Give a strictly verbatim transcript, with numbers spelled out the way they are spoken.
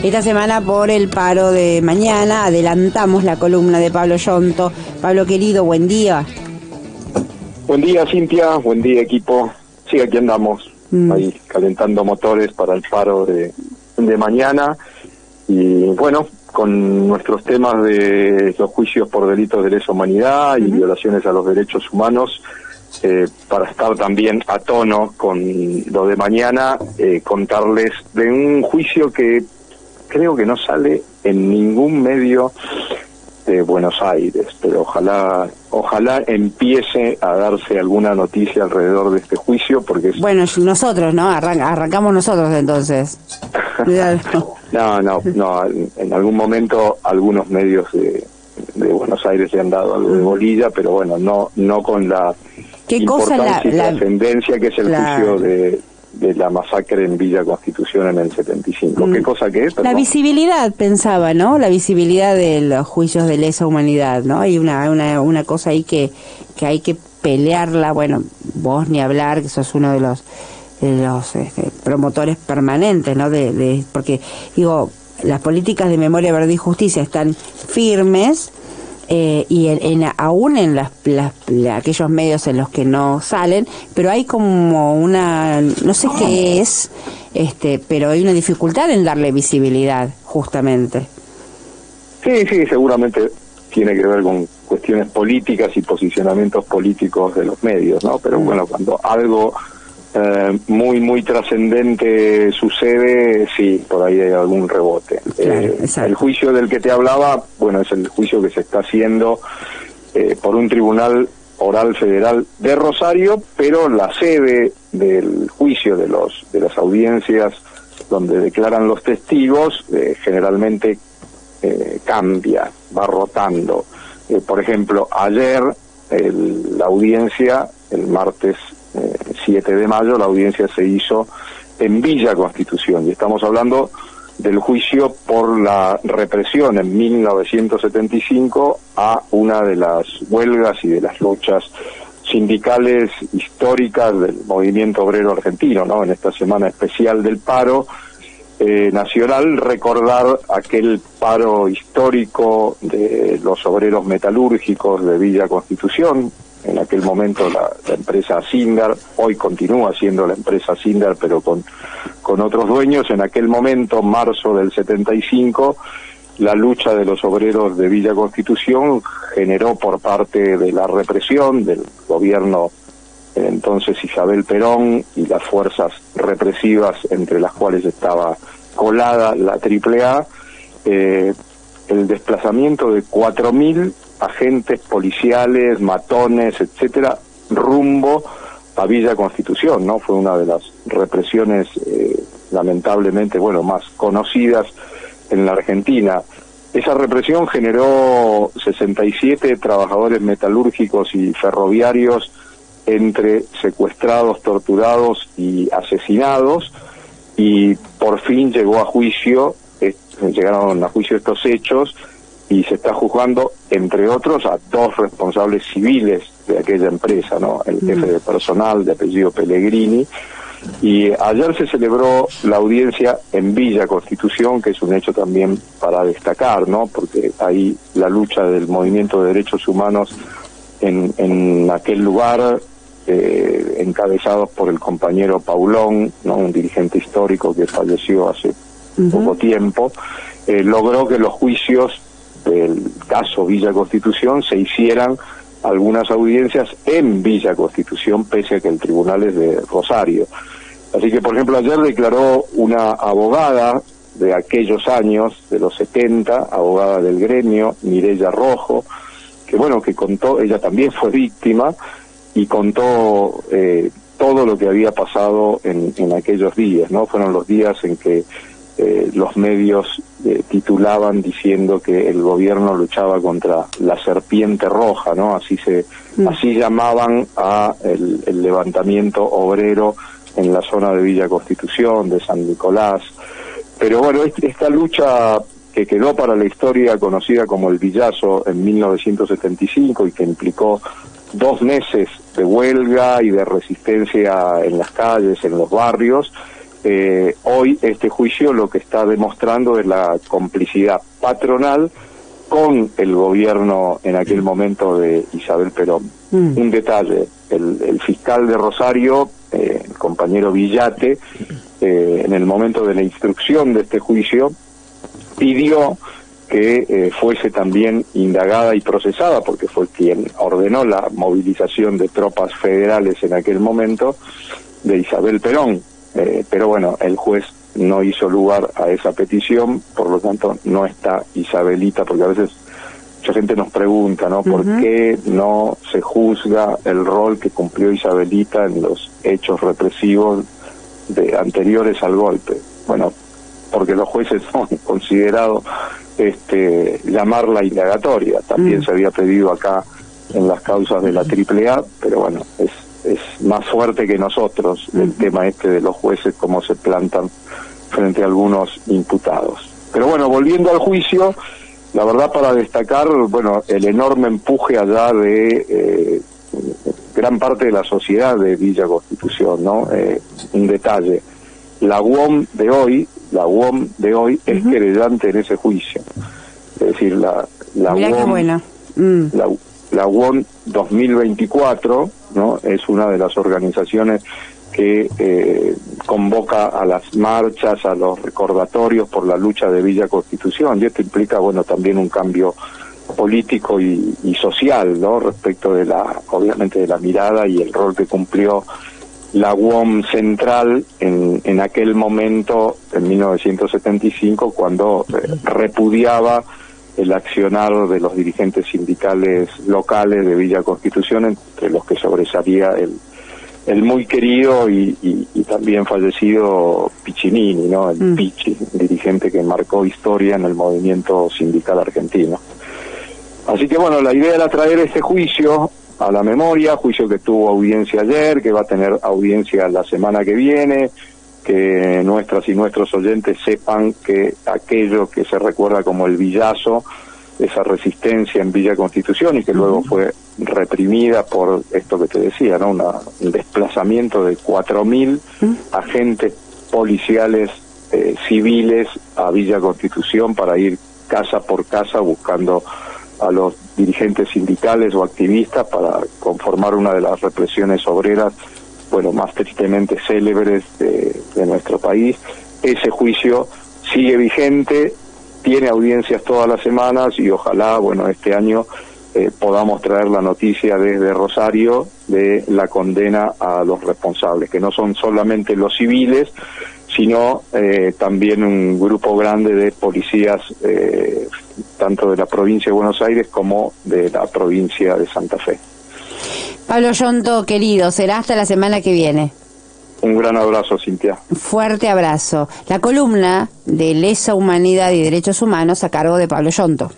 Esta semana por el paro de mañana adelantamos la columna de Pablo Yonto. Pablo querido, buen día. Buen día, Cintia, buen día, equipo. Sí, aquí andamos, mm. ahí calentando motores para el paro de, de mañana. Y bueno, con nuestros temas de los juicios por delitos de lesa humanidad y uh-huh. violaciones a los derechos humanos, eh, para estar también a tono con lo de mañana, eh, contarles de un juicio que creo que no sale en ningún medio de Buenos Aires, pero ojalá ojalá empiece a darse alguna noticia alrededor de este juicio, porque es... Bueno, nosotros, ¿no? Arran- arrancamos nosotros entonces. no, no, no, en algún momento algunos medios de, de Buenos Aires le han dado algo de bolilla, pero bueno, no no con la ¿Qué importancia cosa la, y la, trascendencia que es el la... juicio de... de la masacre en Villa Constitución en el setenta y cinco. Mm. ¿Qué cosa que es? Perdón. La visibilidad, pensaba, ¿no? La visibilidad de los juicios de lesa humanidad, ¿no? Hay una una una cosa ahí que que hay que pelearla. Bueno, vos ni hablar, que sos uno de los de los este, promotores permanentes, ¿no? De, de porque digo, las políticas de memoria, verdad y justicia están firmes. Eh, y en, en, aún en las, las, la, aquellos medios en los que no salen, pero hay como una, no sé qué es, este, pero hay una dificultad en darle visibilidad, justamente. Sí, sí, seguramente tiene que ver con cuestiones políticas y posicionamientos políticos de los medios, ¿no? Pero bueno, cuando algo eh, muy, muy trascendente sucede, sí, por ahí hay algún rebote. Claro, eh, el juicio del que te hablaba, bueno, es el juicio que se está haciendo eh, por un tribunal oral federal de Rosario, pero la sede del juicio, de los de las audiencias donde declaran los testigos, eh, generalmente eh, cambia, va rotando. Eh, por ejemplo, ayer el, la audiencia, el martes eh, siete de mayo, la audiencia se hizo en Villa Constitución, y estamos hablando del juicio por la represión en mil novecientos setenta y cinco a una de las huelgas y de las luchas sindicales históricas del movimiento obrero argentino, ¿no? En esta semana especial del paro eh, nacional, recordar aquel paro histórico de los obreros metalúrgicos de Villa Constitución. En aquel momento la, la empresa Sindar, hoy continúa siendo la empresa Sindar, pero con, con otros dueños. En aquel momento, marzo del setenta y cinco, la lucha de los obreros de Villa Constitución generó por parte de la represión del gobierno entonces Isabel Perón y las fuerzas represivas, entre las cuales estaba colada la triple A, eh, el desplazamiento de cuatro mil agentes policiales, matones, etcétera, rumbo a Villa Constitución, ¿no? Fue una de las represiones eh, lamentablemente, bueno, más conocidas en la Argentina. Esa represión generó sesenta y siete trabajadores metalúrgicos y ferroviarios entre secuestrados, torturados y asesinados, y por fin llegó a juicio, eh, llegaron a juicio estos hechos, y se está juzgando, entre otros, a dos responsables civiles de aquella empresa, ¿no? El jefe de personal, de apellido Pellegrini. Y ayer se celebró la audiencia en Villa Constitución, que es un hecho también para destacar, ¿no? Porque ahí la lucha del movimiento de derechos humanos en, en aquel lugar, eh, encabezados por el compañero Paulón, ¿no? Un dirigente histórico que falleció hace uh-huh. poco tiempo, eh, logró que los juicios del caso Villa Constitución se hicieran algunas audiencias en Villa Constitución, pese a que el tribunal es de Rosario. Así que, por ejemplo, ayer declaró una abogada de aquellos años, de los setenta, abogada del gremio, Mireya Rojo, que bueno, que contó, ella también fue víctima, y contó eh, todo lo que había pasado en, en aquellos días, ¿no? Fueron los días en que Eh, los medios eh, titulaban diciendo que el gobierno luchaba contra la serpiente roja, ¿no? Así se, mm. así llamaban a el, el levantamiento obrero en la zona de Villa Constitución, de San Nicolás. Pero bueno, este, esta lucha que quedó para la historia conocida como el Villazo en mil novecientos setenta y cinco y que implicó dos meses de huelga y de resistencia en las calles, en los barrios, eh, hoy este juicio lo que está demostrando es la complicidad patronal con el gobierno en aquel momento de Isabel Perón. Mm. Un detalle, el, el fiscal de Rosario, eh, el compañero Villate, eh, en el momento de la instrucción de este juicio, pidió que eh, fuese también indagada y procesada, porque fue quien ordenó la movilización de tropas federales en aquel momento, de Isabel Perón. Eh, pero bueno, el juez no hizo lugar a esa petición, por lo tanto no está Isabelita, porque a veces mucha gente nos pregunta, ¿no? ¿Por uh-huh. qué no se juzga el rol que cumplió Isabelita en los hechos represivos de anteriores al golpe? Bueno, porque los jueces son considerados este, llamar la indagatoria. También mm. se había pedido acá en las causas de la triple A, pero bueno, es, es más fuerte que nosotros mm. el tema este de los jueces, cómo se plantan frente a algunos imputados. Pero bueno, volviendo al juicio, la verdad para destacar, bueno, el enorme empuje allá de eh, gran parte de la sociedad de Villa Constitución, ¿no? Eh, un detalle, la U O M de hoy, la U O M de hoy uh-huh. es querellante en ese juicio. Es decir, la, la Mirá U O M, qué buena. Mm. la, la U O M dos mil veinticuatro, ¿no? Es una de las organizaciones que eh, convoca a las marchas, a los recordatorios por la lucha de Villa Constitución, y esto implica, bueno, también un cambio político y, y social, ¿no? Respecto de la, obviamente, de la mirada y el rol que cumplió la U O M central en, en aquel momento, en mil novecientos setenta y cinco, cuando eh, repudiaba el accionar de los dirigentes sindicales locales de Villa Constitución, entre los que sobresalía el, el muy querido y, y, y también fallecido Piccinini, ¿no? El mm. Pichi, dirigente que marcó historia en el movimiento sindical argentino. Así que bueno, la idea era traer este juicio a la memoria, juicio que tuvo audiencia ayer, que va a tener audiencia la semana que viene, que nuestras y nuestros oyentes sepan que aquello que se recuerda como el Villazo, esa resistencia en Villa Constitución y que luego fue reprimida por esto que te decía, ¿no? Una, un desplazamiento de cuatro mil agentes policiales eh, civiles a Villa Constitución para ir casa por casa buscando a los dirigentes sindicales o activistas para conformar una de las represiones obreras, bueno, más tristemente célebres de, de nuestro país. Ese juicio sigue vigente, tiene audiencias todas las semanas y ojalá, bueno, este año eh, podamos traer la noticia desde Rosario de la condena a los responsables, que no son solamente los civiles, sino eh, también un grupo grande de policías, eh, tanto de la provincia de Buenos Aires como de la provincia de Santa Fe. Pablo Yonto, querido, será hasta la semana que viene. Un gran abrazo, Cintia. Fuerte abrazo. La columna de Lesa Humanidad y Derechos Humanos a cargo de Pablo Yonto.